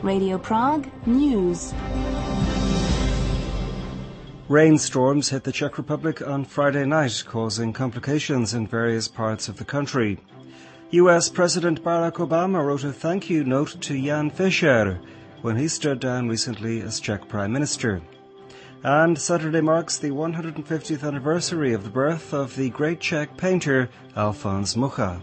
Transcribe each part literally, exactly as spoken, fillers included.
Radio Prague News. Rainstorms hit the Czech Republic on Friday night, causing complications in various parts of the country. U S President Barack Obama wrote a thank you note to Jan Fischer when he stood down recently as Czech Prime Minister. And Saturday marks the one hundred fiftieth anniversary of the birth of the great Czech painter Alfons Mucha.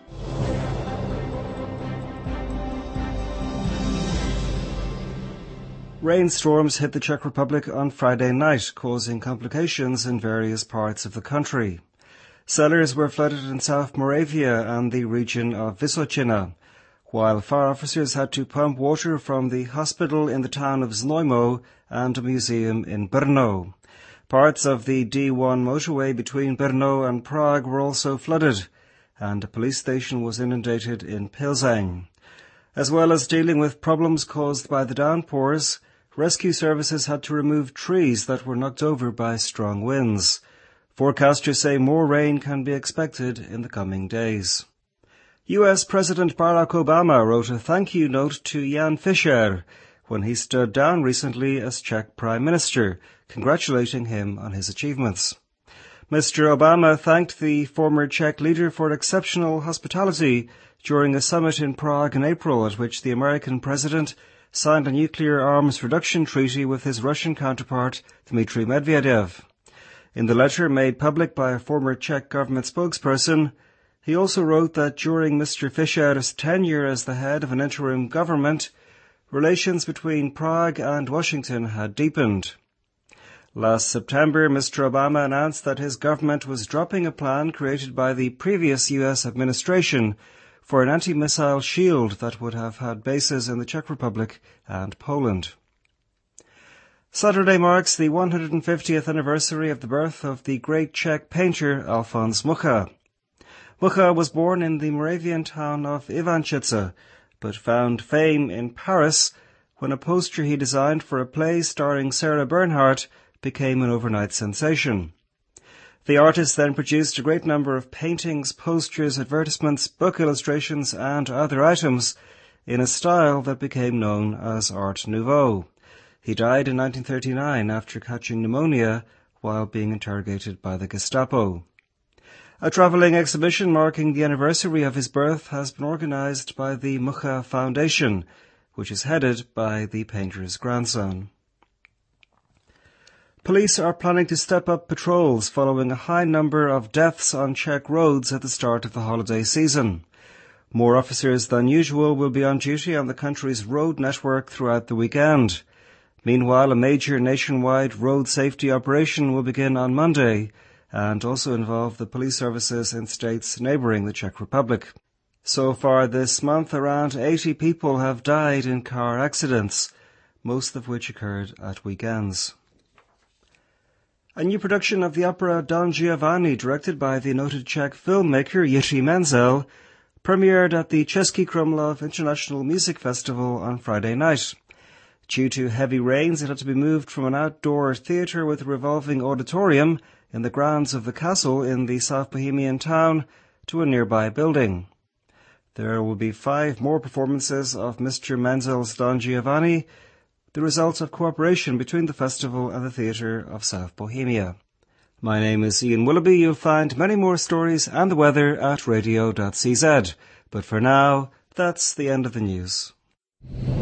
Rainstorms hit the Czech Republic on Friday night, causing complications in various parts of the country. Cellars were flooded in South Moravia and the region of Vysočina, while fire officers had to pump water from the hospital in the town of Znojmo and a museum in Brno. Parts of the D one motorway between Brno and Prague were also flooded, and a police station was inundated in Pilzeň. As well as dealing with problems caused by the downpours, rescue services had to remove trees that were knocked over by strong winds. Forecasters say more rain can be expected in the coming days. U S President Barack Obama wrote a thank you note to Jan Fischer when he stood down recently as Czech Prime Minister, congratulating him on his achievements. Mister Obama thanked the former Czech leader for exceptional hospitality during a summit in Prague in April, at which the American president signed a nuclear arms reduction treaty with his Russian counterpart, Dmitry Medvedev. In the letter made public by a former Czech government spokesperson, he also wrote that during Mister Fischer's tenure as the head of an interim government, relations between Prague and Washington had deepened. Last September, Mister Obama announced that his government was dropping a plan created by the previous U S administration for an anti-missile shield that would have had bases in the Czech Republic and Poland. Saturday marks the one hundred fiftieth anniversary of the birth of the great Czech painter Alfons Mucha. Mucha was born in the Moravian town of Ivančice, but found fame in Paris when a poster he designed for a play starring Sarah Bernhardt became an overnight sensation. The artist then produced a great number of paintings, posters, advertisements, book illustrations and other items in a style that became known as Art Nouveau. He died in nineteen thirty-nine after catching pneumonia while being interrogated by the Gestapo. A travelling exhibition marking the anniversary of his birth has been organised by the Mucha Foundation, which is headed by the painter's grandson. Police are planning to step up patrols following a high number of deaths on Czech roads at the start of the holiday season. More officers than usual will be on duty on the country's road network throughout the weekend. Meanwhile, a major nationwide road safety operation will begin on Monday and also involve the police services in states neighbouring the Czech Republic. So far this month, around eighty people have died in car accidents, most of which occurred at weekends. A new production of the opera Don Giovanni, directed by the noted Czech filmmaker Jiří Menzel, premiered at the Český Krumlov International Music Festival on Friday night. Due to heavy rains, it had to be moved from an outdoor theatre with a revolving auditorium in the grounds of the castle in the South Bohemian town to a nearby building. There will be five more performances of Mister Menzel's Don Giovanni, the result of cooperation between the festival and the Theatre of South Bohemia. My name is Ian Willoughby. You'll find many more stories and the weather at radio dot c z. But for now, that's the end of the news.